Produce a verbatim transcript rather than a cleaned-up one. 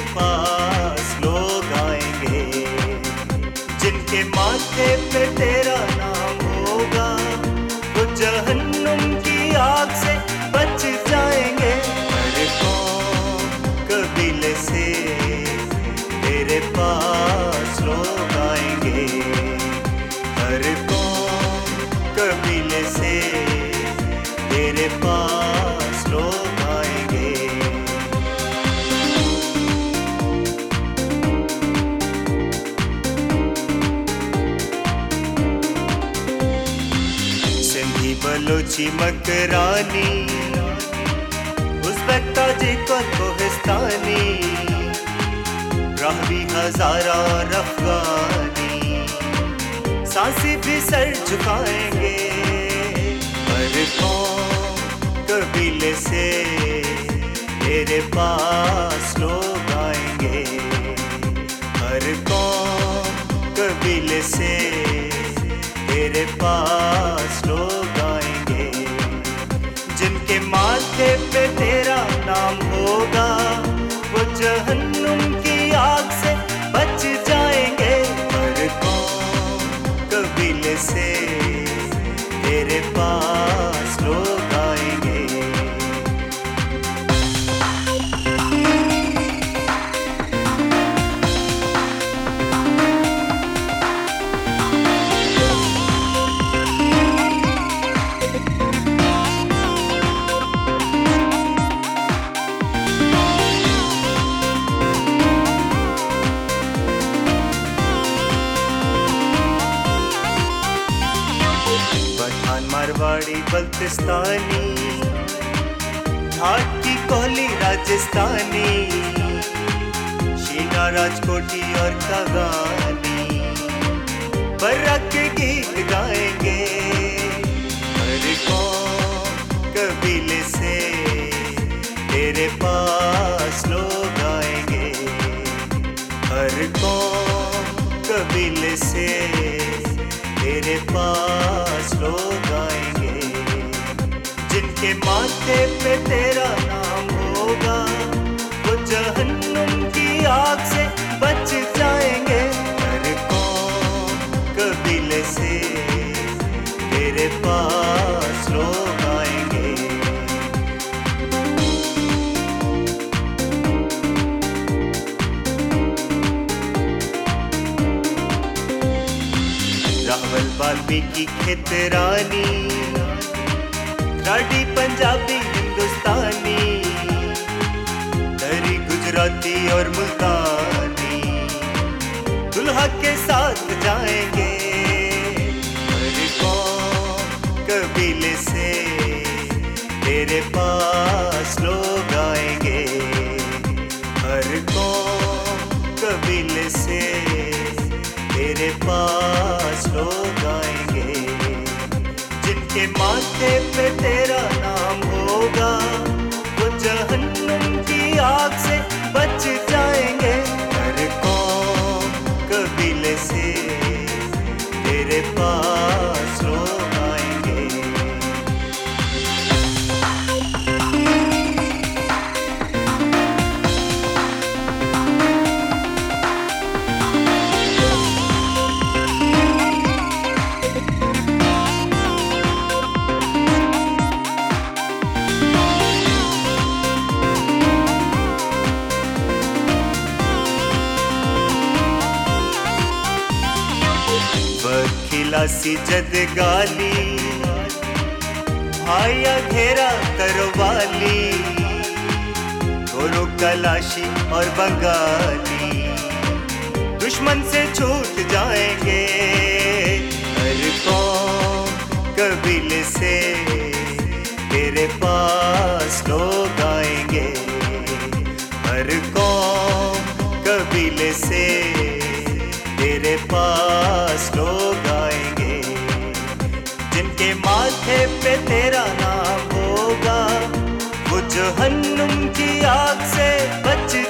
पास लोग आएंगे, जिनके माथे पे तेरा नाम होगा वो जहन्नुम की आग से बच जाएंगे। हर कौम कबीले से तेरे पास लोग आएंगे, हर कौम कबीले से तेरे पास लोग आएंगे। सिंधी बलोची मकरानी, उज़्बेक ताजिक और कोहिस्तानी, रावी हज़ारा और अफ़गानी, सांसी भी सर झुकाएंगे। हर कौम कबीले से तेरे पास लोग आएंगे, हर कौम कबीले से तेरे पास लोग आएंगे, जिनके माथे पे तेरा नाम होगा वो जहन्नुम की आग से बच जाएंगे। हर कौम कबीले से तेरे पास लोग आएंगे। मारवाड़ी बल्तिस्तानी, ठाट की कोहली राजस्थानी, शीना राजकोटी और कागानी, बर्रा के गीत गाएंगे। हर कौम कबीले से तेरे पास लोग आएंगे, हर कौम कबीले से तेरे पास लोग आएंगे, जिनके माथे पे तेरा नाम होगा वो जहन्नुम की आग से बच जाएंगे। हर कौम कबीले से तेरे पास लोग आएंगे। रावल वाल्मीकि खेतरानी, राठी पंजाबी हिंदुस्तानी, दरी गुजराती और मुल्तानी, दुल्हा के साथ जाएंगे। हर कौम कबीले से तेरे पास लोग आएंगे, हर कौम कबीले से तेरे पास लोग आएंगे, जिनके माथे पे तेरा नाम होगा वो जहन्नुम की आग से बच जाएंगे। हर कौम कबीले से तेरे पास लोग आएंगे। खिलासी जद गाली, आया घेरा करवाली, गोरो कलाशी और बंगाली, दुश्मन से छूट जाएंगे। हर कौम कबीले से तेरे पास लोग आएंगे, हर कौम कबीले से तेरे पास लोग आएंगे, जिनके माथे पे तेरा नाम होगा वो जहन्नुम की आग से बच